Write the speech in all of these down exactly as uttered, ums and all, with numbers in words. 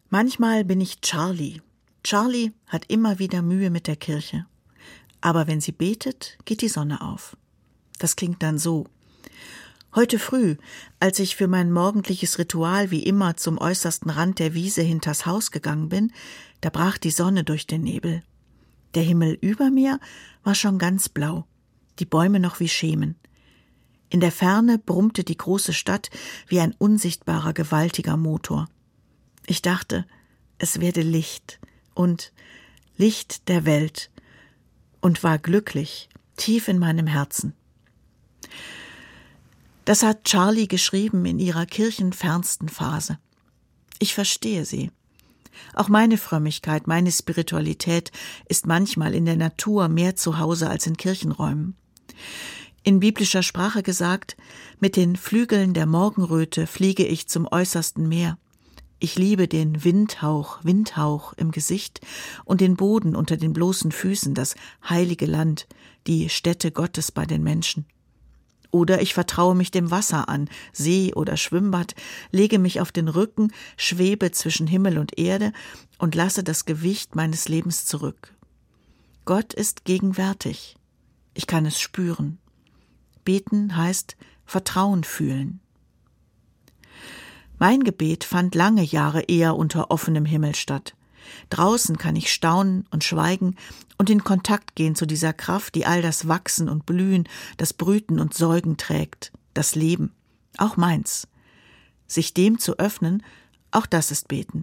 Manchmal bin ich Charlie. Charlie hat immer wieder Mühe mit der Kirche. Aber wenn sie betet, geht die Sonne auf. Das klingt dann so. Heute früh, als ich für mein morgendliches Ritual wie immer zum äußersten Rand der Wiese hinters Haus gegangen bin, da brach die Sonne durch den Nebel. Der Himmel über mir war schon ganz blau, die Bäume noch wie Schemen. In der Ferne brummte die große Stadt wie ein unsichtbarer, gewaltiger Motor. Ich dachte, es werde Licht und Licht der Welt und war glücklich, tief in meinem Herzen. Das hat Charlie geschrieben in ihrer kirchenfernsten Phase. Ich verstehe sie. Auch meine Frömmigkeit, meine Spiritualität ist manchmal in der Natur mehr zu Hause als in Kirchenräumen. In biblischer Sprache gesagt, mit den Flügeln der Morgenröte fliege ich zum äußersten Meer. Ich liebe den Windhauch, Windhauch im Gesicht und den Boden unter den bloßen Füßen, das heilige Land, die Stätte Gottes bei den Menschen. Oder ich vertraue mich dem Wasser an, See oder Schwimmbad, lege mich auf den Rücken, schwebe zwischen Himmel und Erde und lasse das Gewicht meines Lebens zurück. Gott ist gegenwärtig. Ich kann es spüren. Beten heißt Vertrauen fühlen. Mein Gebet fand lange Jahre eher unter offenem Himmel statt. Draußen kann ich staunen und schweigen und in Kontakt gehen zu dieser Kraft, die all das Wachsen und Blühen, das Brüten und Säugen trägt, das Leben, auch meins. Sich dem zu öffnen, auch das ist Beten.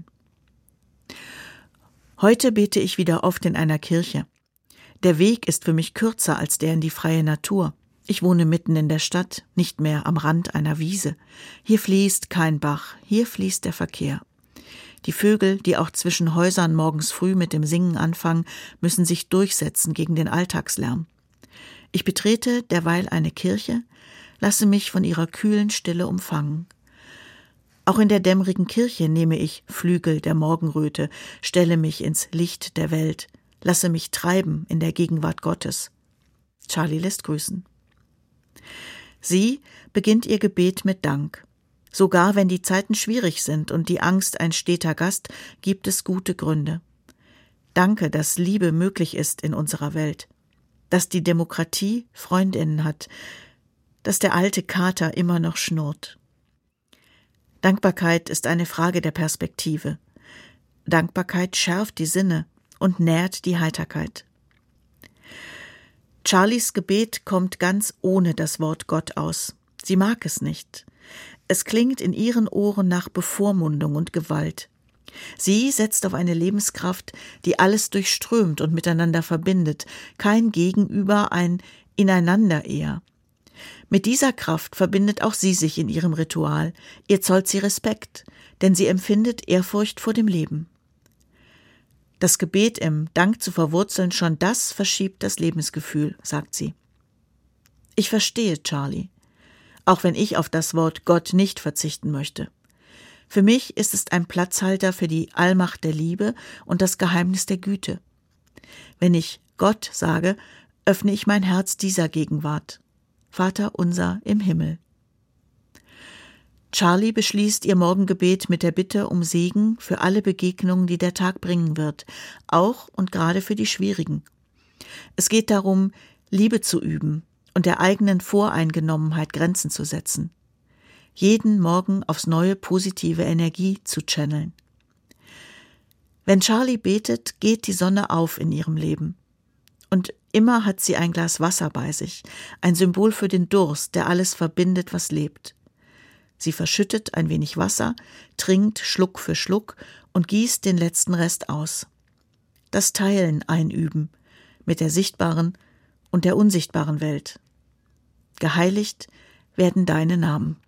Heute bete ich wieder oft in einer Kirche. Der Weg ist für mich kürzer als der in die freie Natur. Ich wohne mitten in der Stadt, nicht mehr am Rand einer Wiese. Hier fließt kein Bach, hier fließt der Verkehr. Die Vögel, die auch zwischen Häusern morgens früh mit dem Singen anfangen, müssen sich durchsetzen gegen den Alltagslärm. Ich betrete derweil eine Kirche, lasse mich von ihrer kühlen Stille umfangen. Auch in der dämmerigen Kirche nehme ich Flügel der Morgenröte, stelle mich ins Licht der Welt, lasse mich treiben in der Gegenwart Gottes. Charlie lässt grüßen. Sie beginnt ihr Gebet mit Dank. Sogar wenn die Zeiten schwierig sind und die Angst ein steter Gast, gibt es gute Gründe. Danke, dass Liebe möglich ist in unserer Welt, dass die Demokratie Freundinnen hat, dass der alte Kater immer noch schnurrt. Dankbarkeit ist eine Frage der Perspektive. Dankbarkeit schärft die Sinne und nährt die Heiterkeit. Charlies Gebet kommt ganz ohne das Wort Gott aus. Sie mag es nicht. Es klingt in ihren Ohren nach Bevormundung und Gewalt. Sie setzt auf eine Lebenskraft, die alles durchströmt und miteinander verbindet, kein Gegenüber, ein Ineinander eher. Mit dieser Kraft verbindet auch sie sich in ihrem Ritual. Ihr zollt sie Respekt, denn sie empfindet Ehrfurcht vor dem Leben. Das Gebet im Dank zu verwurzeln, schon das verschiebt das Lebensgefühl, sagt sie. Ich verstehe Charlie, auch wenn ich auf das Wort Gott nicht verzichten möchte. Für mich ist es ein Platzhalter für die Allmacht der Liebe und das Geheimnis der Güte. Wenn ich Gott sage, öffne ich mein Herz dieser Gegenwart. Vater unser im Himmel. Charlie beschließt ihr Morgengebet mit der Bitte um Segen für alle Begegnungen, die der Tag bringen wird, auch und gerade für die schwierigen. Es geht darum, Liebe zu üben und der eigenen Voreingenommenheit Grenzen zu setzen. Jeden Morgen aufs neue positive Energie zu channeln. Wenn Charlie betet, geht die Sonne auf in ihrem Leben. Und immer hat sie ein Glas Wasser bei sich, ein Symbol für den Durst, der alles verbindet, was lebt. Sie verschüttet ein wenig Wasser, trinkt Schluck für Schluck und gießt den letzten Rest aus. Das Teilen einüben mit der sichtbaren und der unsichtbaren Welt. Geheiligt werden deine Namen.